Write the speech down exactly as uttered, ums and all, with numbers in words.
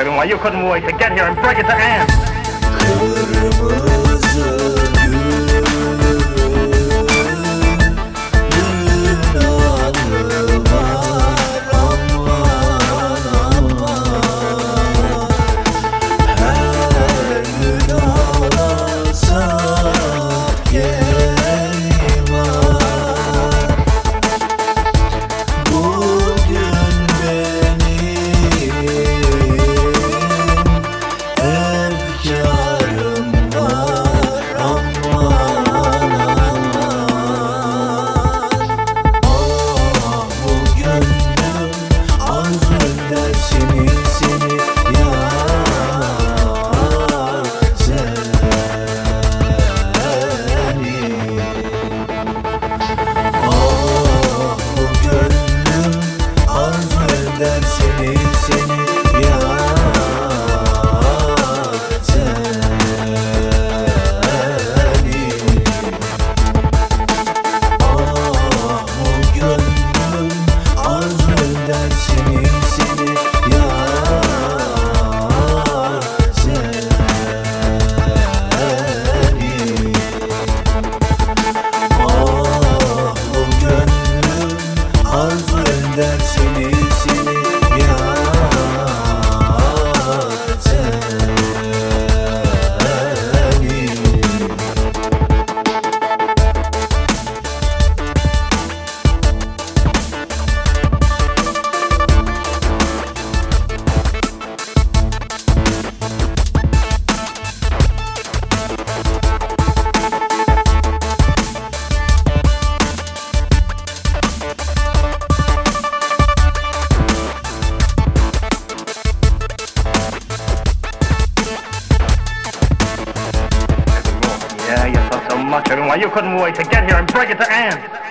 much. Why you couldn't wait to get here and break it to Anne? Kırmızı seni seni ya seni. Ah bu gönlüm arzu eder seni seni ya seni. Ah bu gönlüm arzu eder seni seni ya seni. Yeah, you thought so much of him. Why you couldn't wait to get here and break it to Anne?